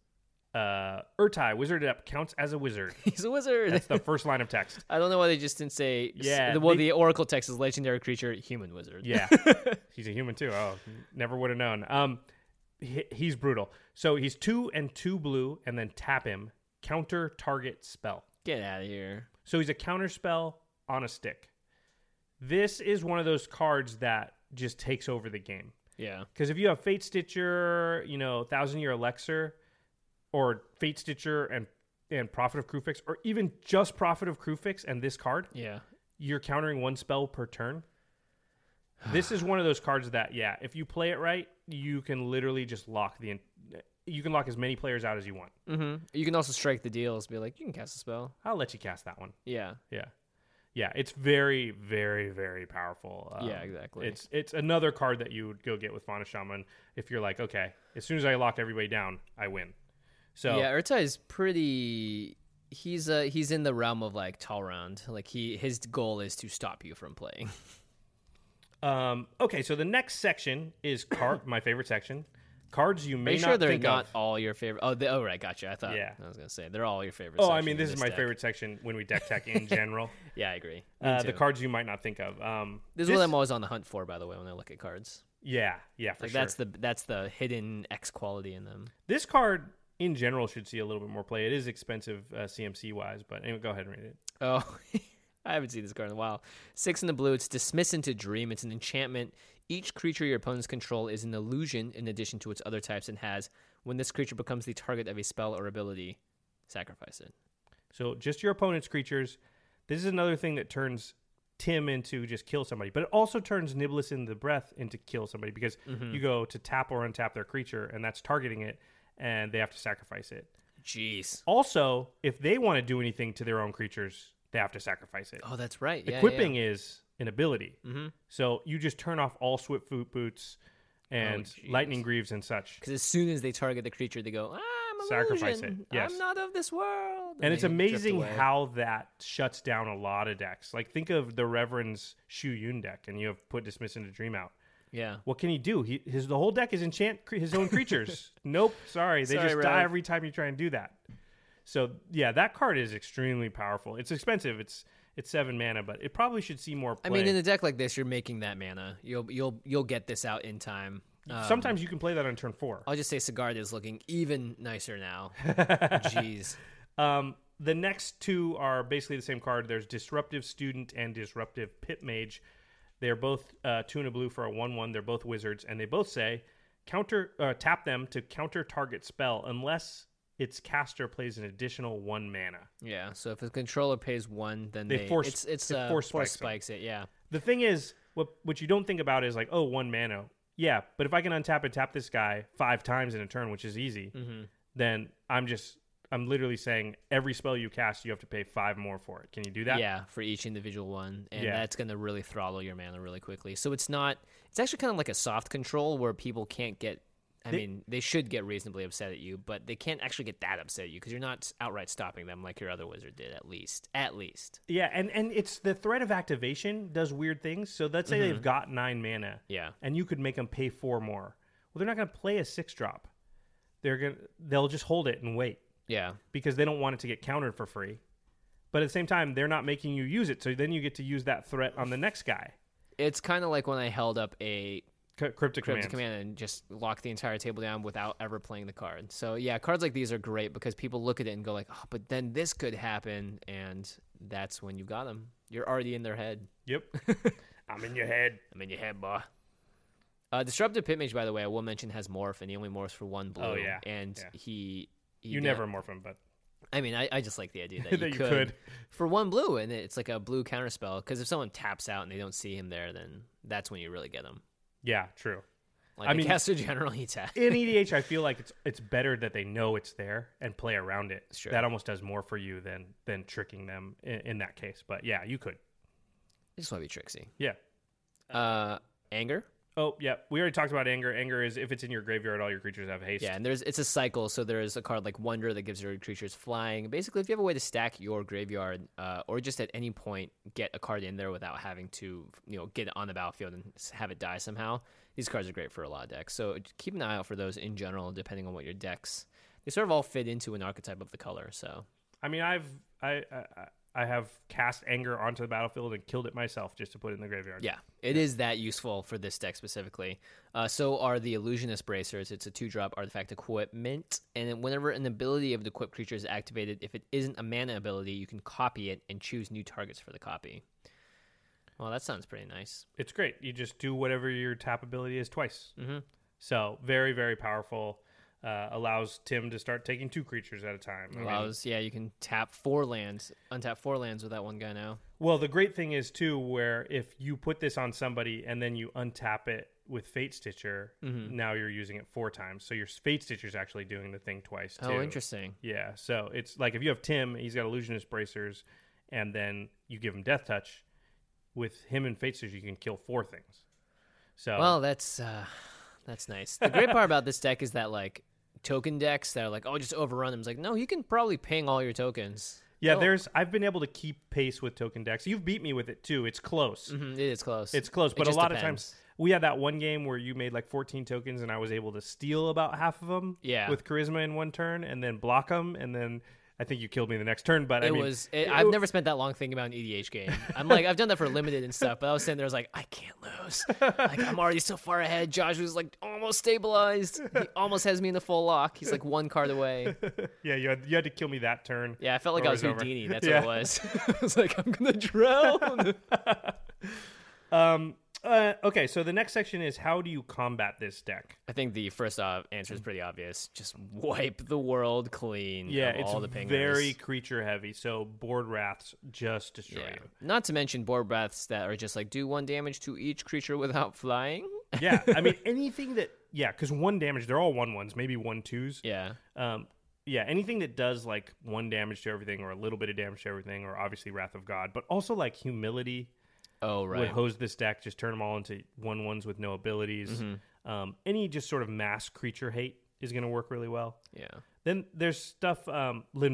Urtai, Wizard Adept, counts as a wizard. He's a wizard. That's the first line of text. I don't know why they just didn't say. Yeah. The Oracle text is legendary creature, human wizard. Yeah. He's a human too. Oh, never would have known. He's brutal. So he's 2 and 2 blue, and then tap him. Counter target spell. Get out of here. So he's a counter spell on a stick. This is one of those cards that just takes over the game. Yeah. Because if you have Fate Stitcher, 1,000-Year Elixir, or Fate Stitcher and Prophet of Krufix, or even just Prophet of Krufix and this card, you're countering 1 spell per turn. This is one of those cards that, if you play it right, you can literally just lock you can lock as many players out as you want. Mm-hmm. You can also strike the deals, be like, you can cast a spell. I'll let you cast that one. Yeah. Yeah, it's very, very, very powerful. Yeah, exactly. It's another card that you would go get with Fauna Shaman if you're like, okay, as soon as I lock everybody down, I win. So yeah, Urtai is pretty. He's in the realm of like Talrand. Like his goal is to stop you from playing. Okay, so the next section is my favorite section. Cards you may not think of. Are you sure they're not all your favorite? Oh, right, gotcha. I thought. Yeah. I was gonna say they're all your favorite. Oh, I mean, this is my favorite section when we deck tech in general. Yeah, I agree. The cards you might not think of. This is what I'm always on the hunt for, by the way, when I look at cards. Yeah, for sure. That's the hidden X quality in them. This card in general should see a little bit more play. It is expensive CMC wise, but anyway, go ahead and read it. Oh, I haven't seen this card in a while. 6 in the blue. It's Dismiss into Dream. It's an enchantment. Each creature your opponents control is an illusion in addition to its other types and has, when this creature becomes the target of a spell or ability, sacrifice it. So just your opponent's creatures. This is another thing that turns Tim into just kill somebody, but it also turns Niblis in the Breath into kill somebody because you go to tap or untap their creature, and that's targeting it, and they have to sacrifice it. Jeez. Also, if they want to do anything to their own creatures, they have to sacrifice it. Oh, that's right. Yeah, Equipping is an ability. So you just turn off all Swift Foot Boots and Lightning Greaves and such. Because as soon as they target the creature, they go, I'm sacrifice it. Yes. I'm not of this world. And it's amazing how that shuts down a lot of decks. Like, think of the Reverend's Shu Yun deck, and you have put Dismiss into Dream out. Yeah. What can he do? The whole deck is enchant his own creatures. Nope. Sorry. They just die every time you try and do that. So yeah, that card is extremely powerful. It's expensive. It's 7 mana, but it probably should see more play. I mean, in a deck like this, you're making that mana. You'll get this out in time. Sometimes you can play that on turn 4. I'll just say Sigard is looking even nicer now. Jeez. The next two are basically the same card. There's Disruptive Student and Disruptive Pit Mage. They're both 2 and a blue for a 1/1. They're both wizards, and they both say tap them to counter target spell unless its caster plays an additional 1 mana. Yeah, so if the controller pays 1, then They force spikes it. Yeah. The thing is, what you don't think about is like, 1 mana. Yeah, but if I can untap and tap this guy 5 times in a turn, which is easy, then I'm literally saying every spell you cast, you have to pay 5 more for it. Can you do that? Yeah, for each individual one. And that's going to really throttle your mana really quickly. So it's actually kind of like a soft control where people can't get, they should get reasonably upset at you, but they can't actually get that upset at you because you're not outright stopping them like your other wizard did, at least. Yeah, and it's the threat of activation does weird things. So let's say they've got 9 mana. Yeah. And you could make them pay 4 more. Well, they're not going to play a 6-drop. They'll just hold it and wait. Yeah. Because they don't want it to get countered for free. But at the same time, they're not making you use it, so then you get to use that threat on the next guy. It's kind of like when I held up a Cryptic Command and just locked the entire table down without ever playing the card. So yeah, cards like these are great because people look at it and go like, oh, but then this could happen, and that's when you got them. You're already in their head. Yep. I'm in your head. I'm in your head, boy. Disruptive Pit Mage, by the way, I will mention, has morph, and he only morphs for 1 blue. Oh, yeah. And he never morph him, but... I mean, I just like the idea that, that you could for 1 blue, and it's like a blue counterspell, because if someone taps out and they don't see him there, then that's when you really get him. Yeah, true. Like a caster general, he taps. In EDH, I feel like it's better that they know it's there and play around it. Sure. That almost does more for you than tricking them in that case. But yeah, you could. You just want to be tricksy. Yeah. Anger? Oh, yeah. We already talked about anger. Anger is if it's in your graveyard, all your creatures have haste. Yeah, and it's a cycle. So there's a card like Wonder that gives your creatures flying. Basically, if you have a way to stack your graveyard, or just at any point get a card in there without having to, get it on the battlefield and have it die somehow, these cards are great for a lot of decks. So keep an eye out for those in general, depending on what your decks. They sort of all fit into an archetype of the color. So I mean, I have cast anger onto the battlefield and killed it myself just to put it in the graveyard. Yeah, it is that useful for this deck specifically. So are the Illusionist Bracers. It's a 2-drop artifact equipment, and whenever an ability of the equipped creature is activated, if it isn't a mana ability, you can copy it and choose new targets for the copy. Well, that sounds pretty nice. It's great. You just do whatever your tap ability is twice. Mm-hmm. So very, very powerful. Allows Tim to start taking 2 creatures at a time. You can untap 4 lands with that one guy now. Well, the great thing is, too, where if you put this on somebody and then you untap it with Fate Stitcher, now you're using it 4 times. So your Fate Stitcher's actually doing the thing twice, too. Oh, interesting. Yeah, so it's like if you have Tim, he's got Illusionist Bracers, and then you give him Death Touch, with him and Fate Stitcher, you can kill 4 things. So well, that's nice. The great part about this deck is that, like, token decks that are like, just overrun them. It's like, no, you can probably ping all your tokens. Yeah, I've been able to keep pace with token decks. You've beat me with it too. It's close. Mm-hmm, it is close. It's close, but a lot of times we had that one game where you made like 14 tokens and I was able to steal about half of them with charisma in one turn and then block them, and then I think you killed me the next turn. But I've never spent that long thinking about an EDH game. I'm like, I've done that for limited and stuff, but I was sitting there, I was like, I can't lose. Like, I'm already so far ahead. Josh was like almost stabilized. He almost has me in the full lock. He's like 1 card away. Yeah, you had to kill me that turn. Yeah, I felt like I was Houdini. That's what it was. I was like, I'm gonna drown. Okay, so the next section is how do you combat this deck? I think the first answer is pretty obvious. Just wipe the world clean. Yeah, of it's all the pingers. Very creature heavy, so board wraths just destroy you. Not to mention board wraths that are just like do 1 damage to each creature without flying. Yeah, I mean anything that because 1 damage, they're all 1/1s, maybe 1/2s. Yeah. Yeah, anything that does like 1 damage to everything or a little bit of damage to everything, or obviously Wrath of God, but also like Humility. Oh, right. Would hose this deck, just turn them all into 1/1s with no abilities. Mm-hmm. Any just sort of mass creature hate is going to work really well. Yeah. Then there's stuff,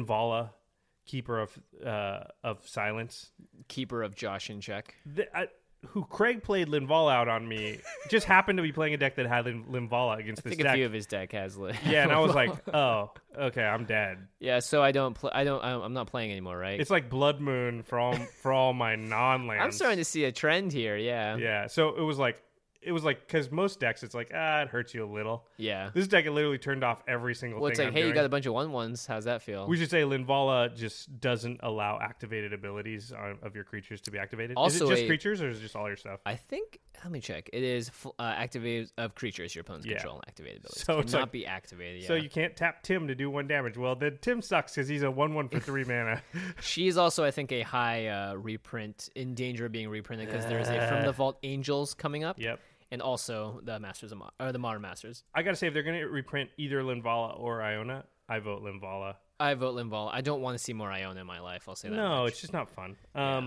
Linvala, Keeper of Silence. Keeper of Josh in check. who Craig played Linvala out on me, just happened to be playing a deck that had Linvala against I this think deck. a few of his deck has Yeah, and I was like, oh, okay, I'm dead. Yeah, so I'm not playing anymore, right? It's like Blood Moon for all my non-lands. I'm starting to see a trend here, yeah. Yeah, so it was like because most decks it's like it hurts you a little. Yeah. This deck it literally turned off every single Well, thing. it's like, I'm hey, doing. you got a bunch of 1/1s. How's that feel? We should say Linvala just doesn't allow activated abilities of your creatures to be activated. Also is it just creatures or is it just all your stuff? I think, let me check. It is activated of creatures your opponents control and activated abilities. So it's cannot like- be activated, yeah. So you can't tap Tim to do 1 damage. Well, then Tim sucks because he's a 1/1 for 3 mana. She is also, I think, a high reprint, in danger of being reprinted because there is a From the Vault Angels coming up. Yep. And also the Masters of or the Modern Masters. I gotta say, if they're gonna reprint either Linvala or Iona, I vote Linvala. I vote Linvala. I don't want to see more Iona in my life. I'll say that. No, much. it's just not fun.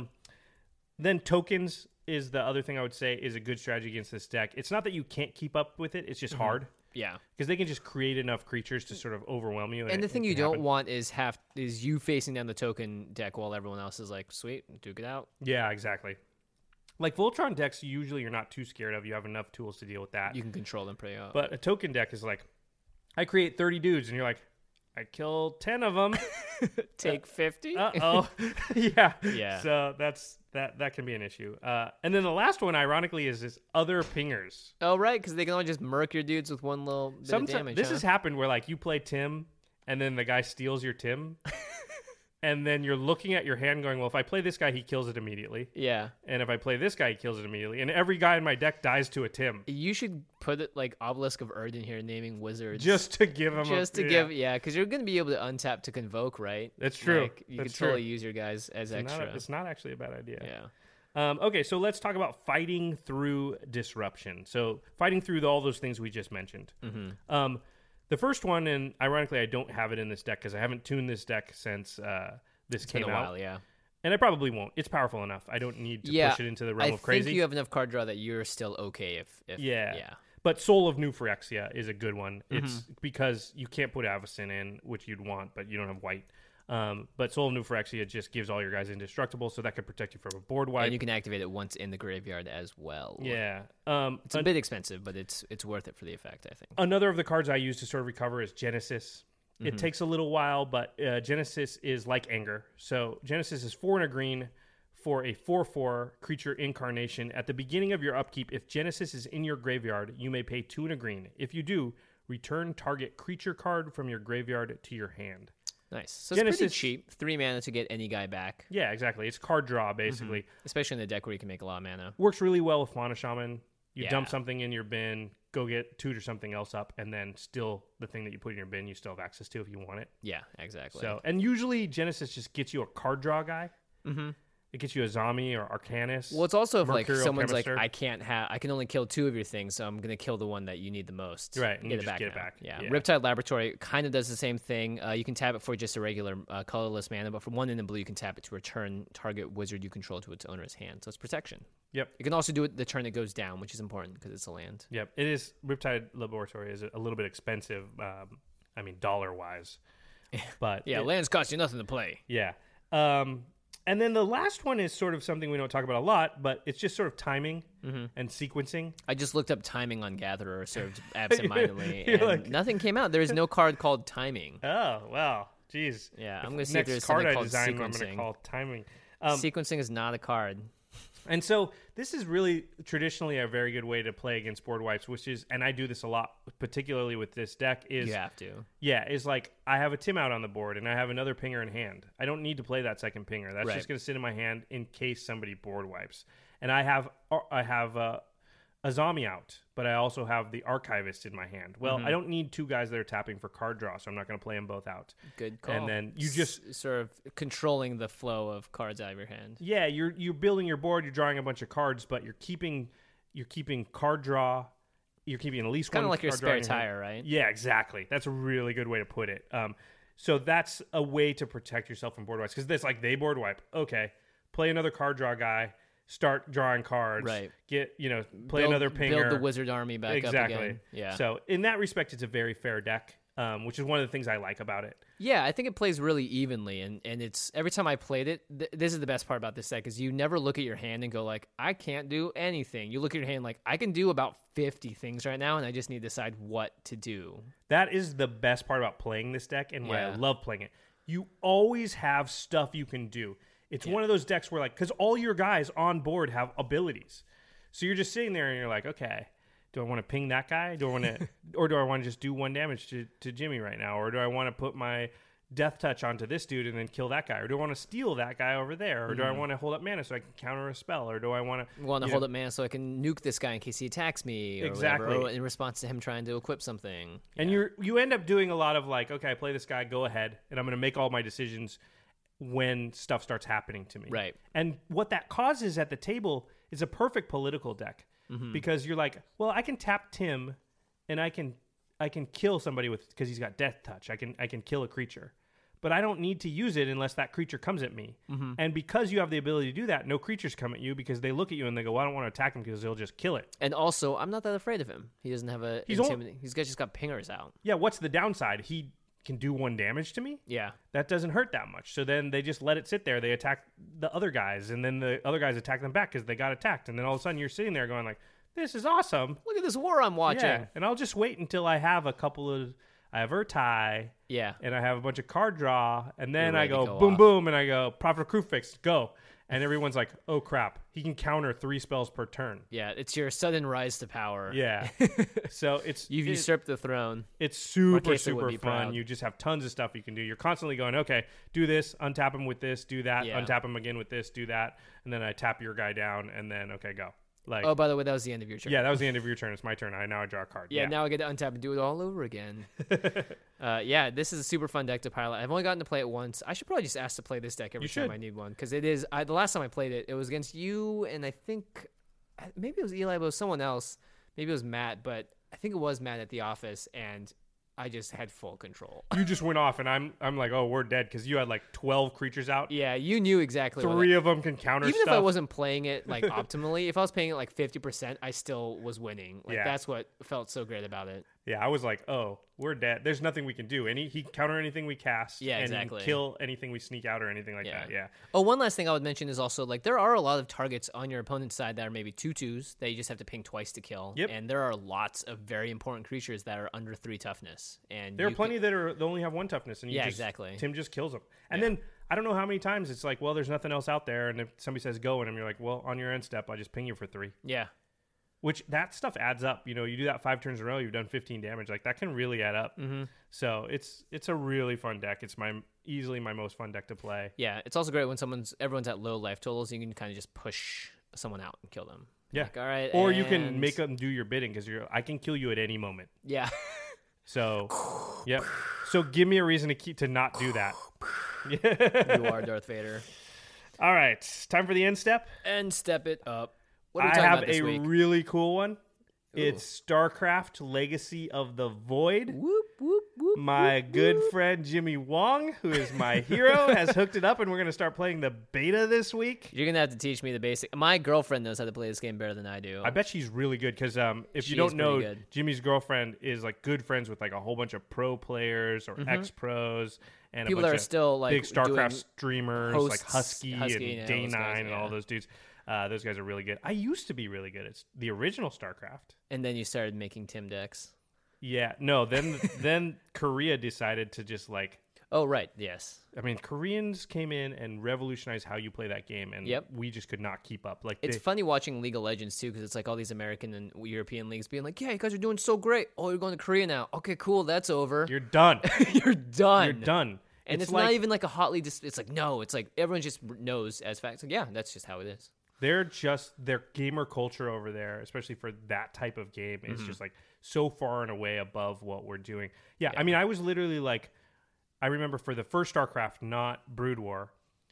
Then tokens is the other thing I would say is a good strategy against this deck. It's not that you can't keep up with it; it's just hard Yeah. because they can just create enough creatures to sort of overwhelm you. And the it thing you can don't happen. want is you facing down the token deck while everyone else is like, sweet, duke it out. Yeah, exactly. Like Voltron decks, usually you're not too scared of. You have enough tools to deal with that. You can control them pretty well. But a token deck is like, I create 30 dudes, and you're like, I kill 10 of them. Take 50? Uh-oh. Yeah. Yeah. So that can be an issue. And then the last one, ironically, is this other pingers. Oh, right, because they can only just murk your dudes with one little bit of damage. This huh? has happened where like you play Tim, and then the guy steals your Tim. And then you're looking at your hand going, well, if I play this guy, he kills it immediately. Yeah. And if I play this guy, he kills it immediately. And every guy in my deck dies to a Tim. You should put it like Obelisk of Erdin here, naming wizards. Just to give him because you're going to be able to untap to convoke, right? That's true. Like, you That's can totally true. use your guys as extra. It's not actually a bad idea. Yeah. Okay, so let's talk about fighting through disruption. So fighting through all those things we just mentioned. Mm-hmm. The first one, and ironically, I don't have it in this deck because I haven't tuned this deck since this It's came been a out. while, yeah. And I probably won't. It's powerful enough. I don't need to push it into the realm of crazy. I think you have enough card draw that you're still okay if Yeah. But Soul of New Phyrexia is a good one. It's because you can't put Avacyn in, which you'd want, but you don't have white. But Soul of New Phyrexia just gives all your guys indestructible, so that could protect you from a board wipe. And you can activate it once in the graveyard as well. Yeah. It's a bit expensive, but it's worth it for the effect, I think. Another of the cards I use to sort of recover is Genesis. It takes a little while, but Genesis is like Anger. So Genesis is 4 and a green for a 4/4 creature incarnation. At the beginning of your upkeep, if Genesis is in your graveyard, you may pay 2 and a green. If you do, return target creature card from your graveyard to your hand. Nice. So it's pretty Genesis- cheap. 3 mana to get any guy back. Yeah, exactly. It's card draw, basically. Especially in a deck where you can make a lot of mana. Works really well with Fauna Shaman. You Yeah. dump something in your bin, go get tutor something else up, and then still the thing that you put in your bin you still have access to if you want it. Yeah, exactly. So, and usually Genesis just gets you a card draw guy. Mm-hmm. It gets you a Zami or Arcanus. Well, it's also if like Mercurial someone's Chemister. like, I can only kill 2 of your things, so I'm gonna kill the one that you need the most. Right, and Get you it just back. get it now. back. Yeah. Yeah. Riptide Laboratory kind of does the same thing. You can tap it for just a regular colorless mana, but for 1 in the blue, you can tap it to return target wizard you control to its owner's hand. So it's protection. Yep. You can also do it the turn it goes down, which is important because it's a land. Yep. It is. Riptide Laboratory is a little bit expensive. I mean, dollar wise. But Yeah, lands cost you nothing to play. yeah. And then the last one is sort of something we don't talk about a lot, but it's just sort of timing and sequencing. I just looked up timing on Gatherer, served absentmindedly, You're and like- nothing came out. There is no card called timing. Oh, wow. Jeez. Yeah, I'm gonna see if Next there's card something I called design, I'm going to sequencing. call timing. Sequencing is not a card. And so this is really traditionally a very good way to play against board wipes, which is, and I do this a lot, particularly with this deck, is You have to. yeah, is like I have a Tim out on the board and I have another pinger in hand. I don't need to play that second pinger. That's Right. just going to sit in my hand in case somebody board wipes. And I have a Zombie out, but I also have the Archivist in my hand. Well, I don't need 2 guys that are tapping for card draw, so I'm not going to play them both out. Good call. And then you just sort of controlling the flow of cards out of your hand. yeah, you're building your board, you're drawing a bunch of cards, but you're keeping card draw. You're keeping at least Kind one of like your card draw in spare your hand. tire, right? Yeah, exactly. That's a really good way to put it. So that's a way to protect yourself from board wipes because it's like they board wipe. Okay, play another card draw guy. Start drawing cards. Right. Play another pinger. Build the wizard army back up again. Exactly. Yeah. So in that respect, it's a very fair deck. which is one of the things I like about it. Yeah, I think it plays really evenly, and it's every time I played it, this is the best part about this deck, is you never look at your hand and go like, I can't do anything. You look at your hand like, I can do about 50 things right now, and I just need to decide what to do. That is the best part about playing this deck and why I love playing it. You always have stuff you can do. It's one of those decks where, like, because all your guys on board have abilities. So you're just sitting there and you're like, okay, do I want to ping that guy? Do I want to, or do I want to just do 1 damage to Jimmy right now? Or do I want to put my death touch onto this dude and then kill that guy? Or do I want to steal that guy over there? Or do I want to hold up mana so I can counter a spell? Or do I want to hold up mana so I can nuke this guy in case he attacks me? Or exactly. Whatever, or in response to him trying to equip something. And you end up doing a lot of like, okay, I play this guy, go ahead, and I'm going to make all my decisions when stuff starts happening to me. Right. And what that causes at the table is a perfect political deck. Because you're like, well, I can tap Tim, and I can kill somebody with, because he's got death touch. I can kill a creature, but I don't need to use it unless that creature comes at me. And because you have the ability to do that, no creatures come at you because they look at you and they go, well, I don't want to attack him because he'll just kill it. And also, I'm not that afraid of him. He doesn't have a intimidating. He's just got pingers out. Yeah. What's the downside? He can do 1 damage to me. Yeah. That doesn't hurt that much. So then they just let it sit there. They attack the other guys, and then the other guys attack them back because they got attacked. And then all of a sudden you're sitting there going like, this is awesome. Look at this war I'm watching. Yeah. And I'll just wait until I have I have Urtai. Yeah. And I have a bunch of card draw. And then I go boom, boom. And I go Prophet of Krufix, go. And everyone's like, oh, crap. He can counter 3 spells per turn. Yeah, it's your sudden rise to power. Yeah. So You've usurped the throne. It's super, Marquesa would super be fun. proud. You just have tons of stuff you can do. You're constantly going, okay, do this, untap him with this, do that, untap him again with this, do that. And then I tap your guy down, and then, okay, go. Like, Oh, by the way, that was the end of your turn. yeah, that was the end of your turn. It's my turn. Now I draw a card. Yeah, now I get to untap and do it all over again. Yeah, this is a super fun deck to pilot. I've only gotten to play it once. I should probably just ask to play this deck every time I need one, because it is. The last time I played it, it was against you, and I think maybe it was Eli, but it was someone else. Maybe it was Matt, but I think it was Matt at the office, and I just had full control. You just went off, and I'm like, oh, we're dead, because you had like 12 creatures out. Yeah, you knew exactly. 3 of them can counter Even stuff. if I wasn't playing it like optimally, if I was playing it like 50%, I still was winning. Like that's what felt so great about it. Yeah, I was like, oh, we're dead. There's nothing we can do. He can counter anything we cast. Yeah, and exactly. he can kill anything we sneak out or anything like that. Yeah. Oh, one last thing I would mention is also like there are a lot of targets on your opponent's side that are maybe 2/2s that you just have to ping twice to kill. Yep. And there are lots of very important creatures that are under 3 toughness. And There are plenty that only have 1 toughness. And exactly. Tim just kills them. And then I don't know how many times it's like, well, there's nothing else out there. And if somebody says go, and you're like, well, on your end step, I just ping you for 3. Yeah. Which that stuff adds up. You know, you do that 5 turns in a row, you've done 15 damage. Like that can really add up. Mm-hmm. So it's a really fun deck. It's easily my most fun deck to play. Yeah, it's also great when everyone's at low life totals. You can kind of just push someone out and kill them. Yeah. Like, all right. Or you can make them do your bidding because I can kill you at any moment. Yeah. So, yep. So give me a reason to not do that. You are Darth Vader. All right, time for the end step. And step it up. What are we I talking have about this a week? really cool one. Ooh. It's StarCraft Legacy of the Void. Whoop, whoop, whoop. My good friend Jimmy Wong, who is my hero, has hooked it up, and we're going to start playing the beta this week. You're going to have to teach me the basic. My girlfriend knows how to play this game better than I do. I bet she's really good because if She you don't is know, pretty good. Jimmy's girlfriend is like good friends with like a whole bunch of pro players or ex-pros and People a bunch that are of still like big StarCraft doing streamers hosts, like Husky and all Day9 those guys, and all those dudes. Those guys are really good. I used to be really good. It's the original StarCraft. And then you started making Tim decks. Yeah, no. Then Korea decided to just like. Oh right, yes. I mean, Koreans came in and revolutionized how you play that game, and we just could not keep up. Like it's funny watching League of Legends too, because it's like all these American and European leagues being like, "Yeah, you guys are doing so great. Oh, you're going to Korea now. Okay, cool. That's over. You're done. You're done. You're done." And it's not even like a hotly. It's like no. It's like everyone just knows as facts. Like yeah, that's just how it is. Their gamer culture over there, especially for that type of game, is just like so far and away above what we're doing. Yeah, I mean, I was literally like, I remember for the first StarCraft, not Brood War,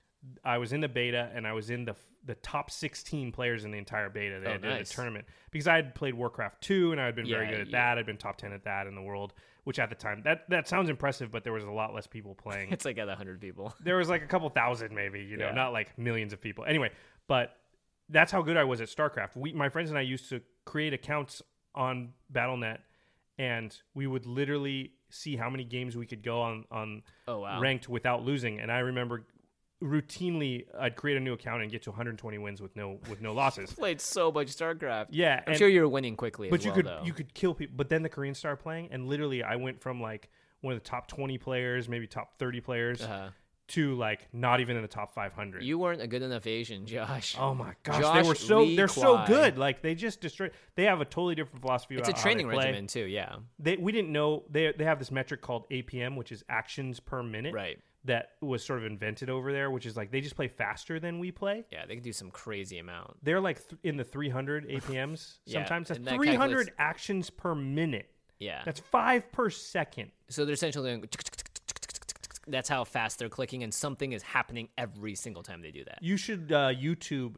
I was in the beta and I was in the top 16 players in the entire beta. They did a tournament because I had played Warcraft 2 and I had been very good at that. I'd been top 10 at that in the world, which at the time that sounds impressive, but there was a lot less people playing. It's like at 100 people. There was like a couple thousand maybe, not like millions of people. Anyway, but that's how good I was at StarCraft. My friends and I used to create accounts on Battle.net and we would literally see how many games we could go on Oh, wow. ranked without losing. And I remember routinely I'd create a new account and get to 120 wins with no losses. Played so much StarCraft. Yeah, I'm sure you were winning quickly. But as you well, could though. you could kill people. But then the Koreans started playing, and literally I went from like one of the top 20 players, maybe top 30 players, to like not even in the top 500. You weren't a good enough Asian, Josh. Oh my gosh, Josh they're so Lee good. Kwai. Like they just destroy. They have a totally different philosophy. It's a about training how they play. regimen too. Yeah. We didn't know they have this metric called APM, which is actions per minute. Right. That was sort of invented over there, which is like they just play faster than we play. Yeah, they can do some crazy amount. They're like in the 300 APMs. Yeah, Sometimes that's and that 300 calculates- actions per minute. Yeah. That's 5 per second. So they're essentially doing. That's how fast they're clicking, and something is happening every single time they do that. You should YouTube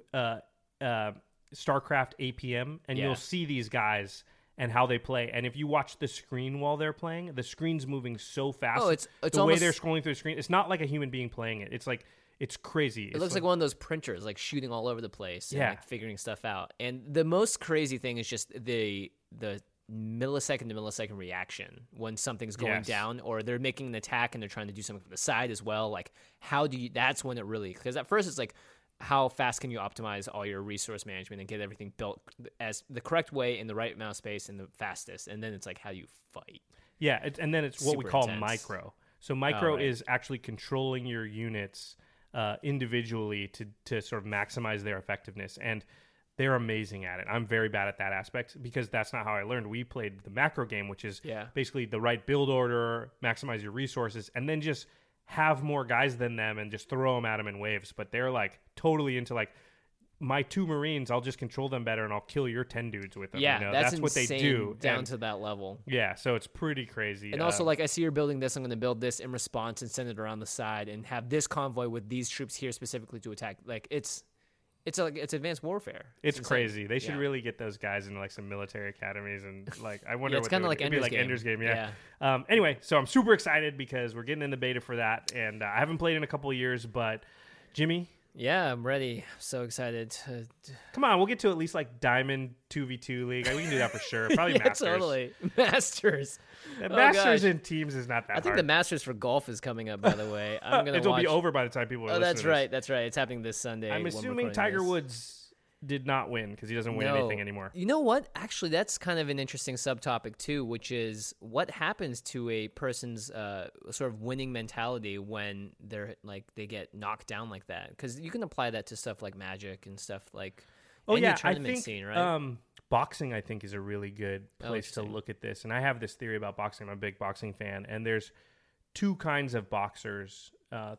StarCraft APM, and Yeah. you'll see these guys and how they play. And if you watch the screen while they're playing, the screen's moving so fast. Oh, it's the way almost- they're scrolling through the screen. It's not like a human being playing it. It's like it's crazy. It looks like one of those printers, like shooting all over the place and Yeah. like figuring stuff out. And the most crazy thing is just the millisecond to millisecond reaction when something's going Yes. down, or they're making an attack and they're trying to do something from the side as well. Like, how do you? That's when it really, because at first it's like, how fast can you optimize all your resource management and get everything built as the correct way in the right amount of space and the fastest? And then it's like, how do you fight? Yeah, and then it's what we Super call intense. micro. So micro right. is actually controlling your units individually to sort of maximize their effectiveness, and they're amazing at it. I'm very bad at that aspect because that's not how I learned. We played the macro game, which is basically the right build order, maximize your resources, and then just have more guys than them and just throw them at them in waves. But they're like totally into like, my 2 Marines, I'll just control them better and I'll kill your 10 dudes with them. Yeah, you know? that's what they insane do. down And- to that level. yeah, so it's pretty crazy. And also, like, I see you're building this. I'm going to build this in response and send it around the side and have this convoy with these troops here specifically to attack. Like, it's advanced warfare. It's insane. crazy. They should Yeah. really get those guys into like some military academies and like I wonder Yeah, it's what kinda they would like do. It'd be Ender's like Game. Ender's Game. Yeah. Anyway, so I'm super excited because we're getting in the beta for that, and I haven't played in a couple of years. But Jimmy, Yeah, I'm ready. I'm so excited. come on, we'll get to at least like Diamond 2v2 League. We can do that for sure. Probably yeah, Masters. totally. Masters. The Oh, Masters gosh. in teams is not that I think hard. the Masters for golf is coming up. By the way, I'm gonna. It'll watch... be over by the time people are Oh, listening that's to this. right. That's right. It's happening this Sunday. I'm when we're assuming recording Tiger this. Woods did not win because he doesn't win No. anything anymore. You know what? Actually, that's kind of an interesting subtopic too, which is what happens to a person's sort of winning mentality when they're like they get knocked down like that. Because you can apply that to stuff like Magic and stuff like any I tournament think scene, right? boxing I think is a really good place to interesting. look at this. And I have this theory about boxing. I'm a big boxing fan, and there's 2 kinds of boxers,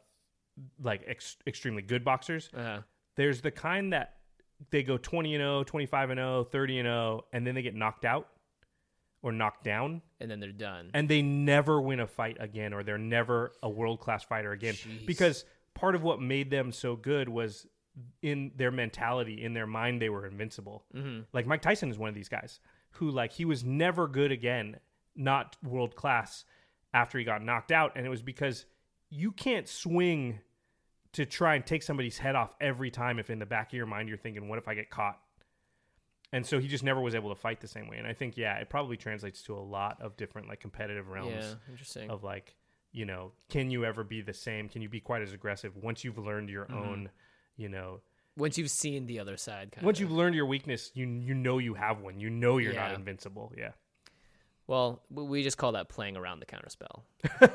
like extremely good boxers. There's the kind that they go 20-0, 25-0, 30-0, and then they get knocked out or knocked down, and then they're done. and they never win a fight again, or they're never a world-class fighter again. Jeez. Because part of what made them so good was in their mentality, in their mind, they were invincible. Mm-hmm. Like Mike Tyson is one of these guys who, like, he was never good again, not world-class after he got knocked out, and it was because you can't swing to try and take somebody's head off every time if in the back of your mind you're thinking, what if I get caught? And so he just never was able to fight the same way. And I think, it probably translates to a lot of different like competitive realms Yeah, interesting. of like, can you ever be the same? Can you be quite as aggressive once you've learned your own, Once you've seen the other side, once you've learned your weakness, you know you have one. You know you're not Yeah. invincible. Yeah. Well, we just call that playing around the counterspell.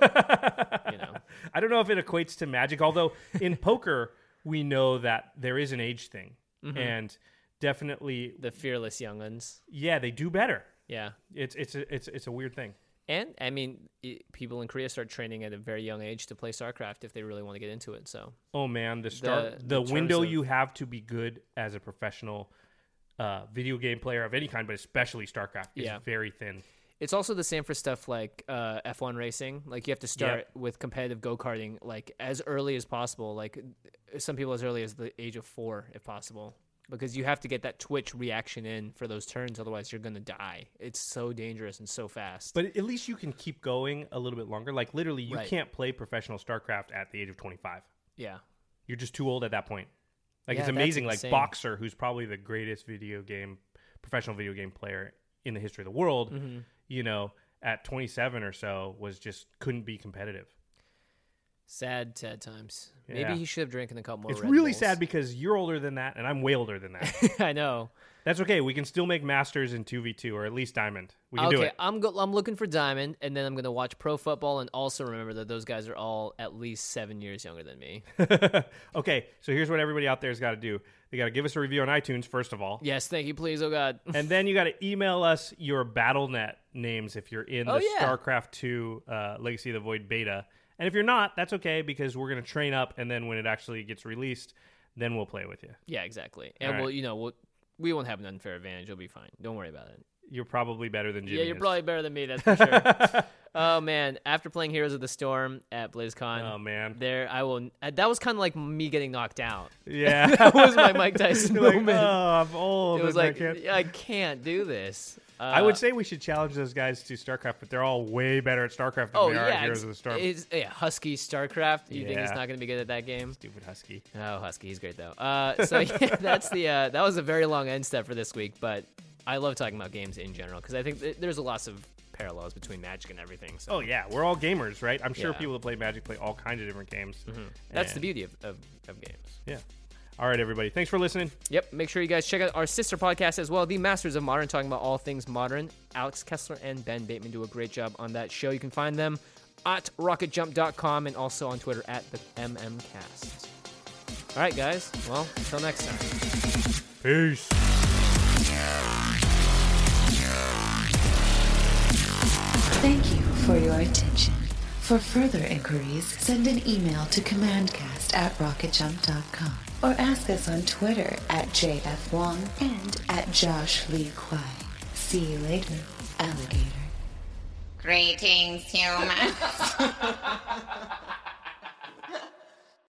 I don't know if it equates to Magic, although in poker we know that there is an age thing, and definitely, The fearless younguns. yeah, they do better. Yeah. It's a weird thing. And, I mean, people in Korea start training at a very young age to play StarCraft if they really want to get into it. So, Oh man, the terms window of- you have to be good as a professional video game player of any kind, but especially StarCraft, is Yeah. very thin. it's also the same for stuff like F1 racing. Like, you have to start with competitive go-karting, like, as early as possible. Like, some people as early as the age of 4, if possible. Because you have to get that twitch reaction in for those turns, otherwise you're going to die. It's so dangerous and so fast. But at least you can keep going a little bit longer. Like literally, you Right. can't play professional StarCraft at the age of 25. yeah. You're just too old at that point. Like Yeah, it's that's amazing. Like insane. Boxer, who's probably the greatest professional video game player in the history of the world, at 27 or so couldn't be competitive. Sad times. Yeah. Maybe he should have drinking a couple more It's Red really Bulls. sad because you're older than that, and I'm way older than that. I know. That's okay. We can still make Masters in 2v2, or at least Diamond. We can do it. I'm looking for Diamond, and then I'm going to watch pro football and also remember that those guys are all at least 7 years younger than me. Okay, so here's what everybody out there has got to do. They got to give us a review on iTunes, first of all. Yes, thank you, please. Oh, God. And then you got to email us your BattleNet names if you're in the StarCraft 2 Legacy of the Void beta. And if you're not, that's okay, because we're going to train up, and then when it actually gets released, then we'll play with you. Yeah, exactly. And we won't have an unfair advantage. You'll be fine. Don't worry about it. You're probably better than Jimmy. Yeah, you're probably better than me, that's for sure. Oh, man. After playing Heroes of the Storm at BlizzCon. Oh, man. That was kind of like me getting knocked out. Yeah. That was my Mike Tyson moment. I'm old. It was like, I can't do this. I would say we should challenge those guys to StarCraft, but they're all way better at StarCraft than they are at Heroes of the Storm. Husky StarCraft. You think he's not going to be good at that game? Stupid Husky. Oh, Husky, he's great though. That's that was a very long end step for this week, but I love talking about games in general because I think there's lots of parallels between Magic and everything. So. Oh yeah, we're all gamers, right? I'm sure people that play Magic play all kinds of different games. Mm-hmm. That's the beauty of games. Yeah. All right, everybody. Thanks for listening. Yep. Make sure you guys check out our sister podcast as well, The Masters of Modern, talking about all things modern. Alex Kessler and Ben Bateman do a great job on that show. You can find them at rocketjump.com and also on Twitter at the MMCast. All right, guys. Well, until next time. Peace. Thank you for your attention. For further inquiries, send an email to commandcast@rocketjump.com or ask us on Twitter at JFWong and at Josh Lee Kwai. See you later, alligator. Greetings, humans.